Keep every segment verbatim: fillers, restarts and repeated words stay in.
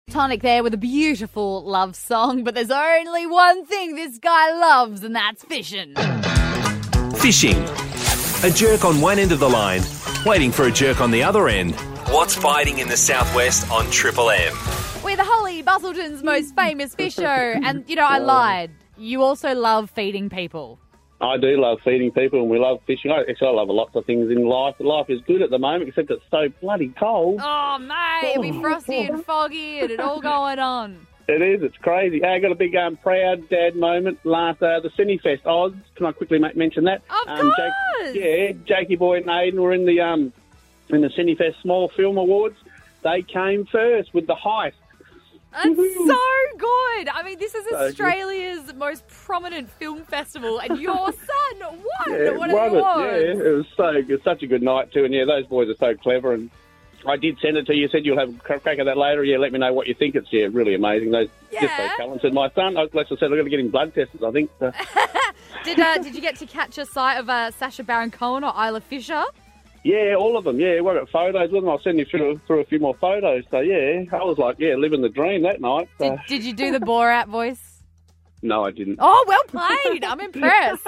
Tonic there with a beautiful love song, but there's only one thing this guy loves, and that's fishing. Fishing. A jerk on one end of the line, waiting for a jerk on the other end. What's biting in the southwest on Triple M? We're the Holly Bustleton's most famous fish show, and, you know, I lied. You also love feeding people. I do love feeding people, and we love fishing. I, actually, I love lots of things in life. Life is good at the moment, except it's so bloody cold. Oh, mate, it'll be frosty and foggy and it all going on. It is. It's crazy. I got a big um, proud dad moment last uh, the Cinefest Oz. Can I quickly make, mention that? Of um, course. Jake, yeah, Jakey Boy and Aiden were in the um in the Cinefest Small Film Awards. They came first with The Heist. That's Woo-hoo. so good. I mean, this is So Australia's good. most prominent film festival, and your son won Yeah, one of won the it. awards. Yeah, it was so good. Such a good night too. And yeah, those boys are so clever. And I did send it to you. Said you'll have a crack at that later. Yeah, let me know what you think. It's yeah, really amazing. Those just so Yeah. talented. My son, like I said, I'm going to get him blood tests. I think. So. Did uh, did you get to catch a sight of uh, Sacha Baron Cohen or Isla Fisher? Yeah, all of them. Yeah, we've got photos with them. I'll send you through, through a few more photos. So yeah, I was like, yeah, living the dream that night. So. Did, did you do the Borat voice? No, I didn't. Oh, well played. I'm impressed.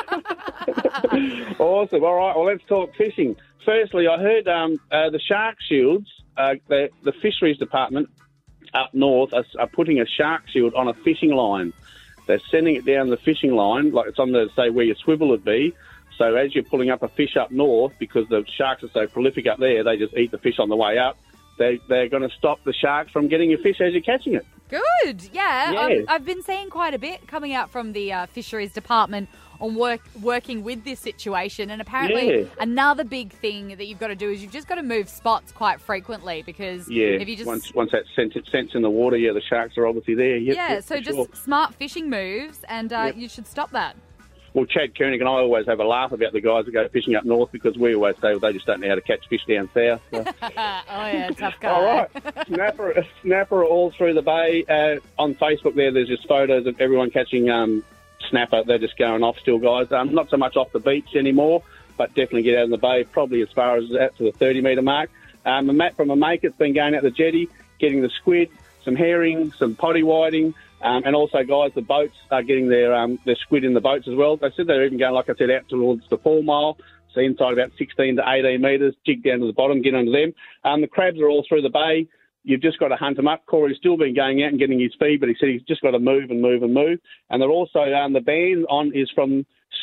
Awesome. All right. Well, let's talk fishing. Firstly, I heard um, uh, the shark shields, uh, the, the fisheries department up north are, are putting a shark shield on a fishing line. They're sending it down the fishing line, like it's on the, say, where your swivel would be. So as you're pulling up a fish up north, because the sharks are so prolific up there, they just eat the fish on the way up. They, they're going to stop the sharks from getting your fish as you're catching it. Good. Yeah. Yeah. I've, I've been seeing quite a bit coming out from the uh, fisheries department on work working with this situation. And apparently Yeah. another big thing that you've got to do is you've just got to move spots quite frequently, because Yeah, if you just... once once that scent, scent's in the water, yeah, the sharks are obviously there. Yep, yeah, yep, so for just sure. smart fishing moves, and uh, Yep. you should stop that. Well, Chad Koenig and I always have a laugh about the guys that go fishing up north, because we always say well, they just don't know how to catch fish down south. So. oh, yeah, tough guy. All right, snapper, snapper all through the bay. Uh, on Facebook there, there's just photos of everyone catching um, snapper. They're just going off still, guys. Um, not so much off the beach anymore, but definitely get out in the bay, probably as far as out to the thirty metre mark. Um, and Matt from a mate has been going out the jetty, getting the squid, some herring, some potty whiting. Um, and also, guys, the boats are getting their um, their squid in the boats as well. They said they're even going, like I said, out towards the four mile, so inside about sixteen to eighteen metres, jig down to the bottom, get under them. Um, the crabs are all through the bay. You've just got to hunt them up. Corey's still been going out and getting his feed, but he said he's just got to move and move and move. And they're also, um, the ban on is from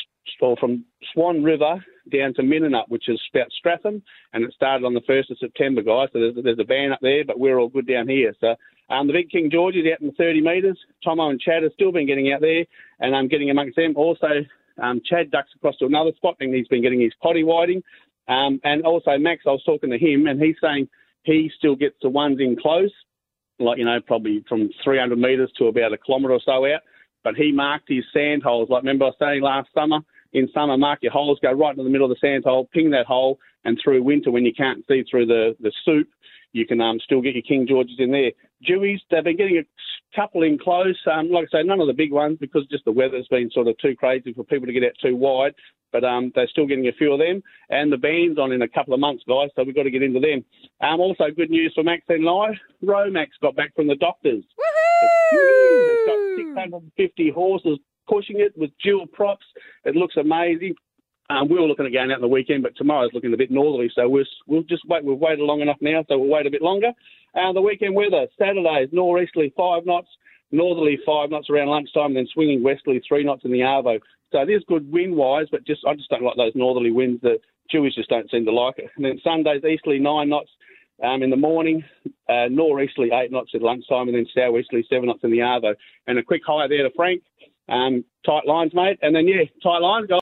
or from Swan River down to Minnenut, which is about Stratham, and it started on the first of September, guys. So there's, there's a ban up there, but we're all good down here. So um, the big King George is out in the thirty metres. Tomo and Chad have still been getting out there, and I'm um, getting amongst them. Also, um, Chad ducks across to another spot, and he's been getting his potty whiting. Um, and also Max, I was talking to him, and he's saying he still gets the ones in close, like, you know, probably from three hundred metres to about a kilometre or so out. But he marked his sand holes. Like, remember I was saying last summer, in summer, mark your holes, go right into the middle of the sand hole, ping that hole, and through winter, when you can't see through the, the soup, you can um, still get your King Georges in there. Dewies, they've been getting a couple in close. Um, like I say, none of the big ones, because just the weather's been sort of too crazy for people to get out too wide. But um, they're still getting a few of them. And the band's on in a couple of months, guys, so we've got to get into them. Um, also, good news for Max and I. Romax got back from the doctors. Woohoo! It's got six hundred fifty horses pushing it with dual props. It looks amazing. Um, we were looking at going out on the weekend, but tomorrow's looking a bit northerly, so we'll, we'll just wait. We've waited long enough now, so we'll wait a bit longer. Uh, the weekend weather, Saturdays, northeasterly five knots, northerly five knots around lunchtime, then swinging westerly three knots in the Arvo. So it is good wind-wise, but just I just don't like those northerly winds. The Jewish just don't seem to like it. And then Sundays, easterly nine knots um, in the morning, uh, northeasterly eight knots at lunchtime, and then southeasterly seven knots in the Arvo. And a quick hi there to Frank. Um, tight lines, mate. And then, yeah, tight lines, guys.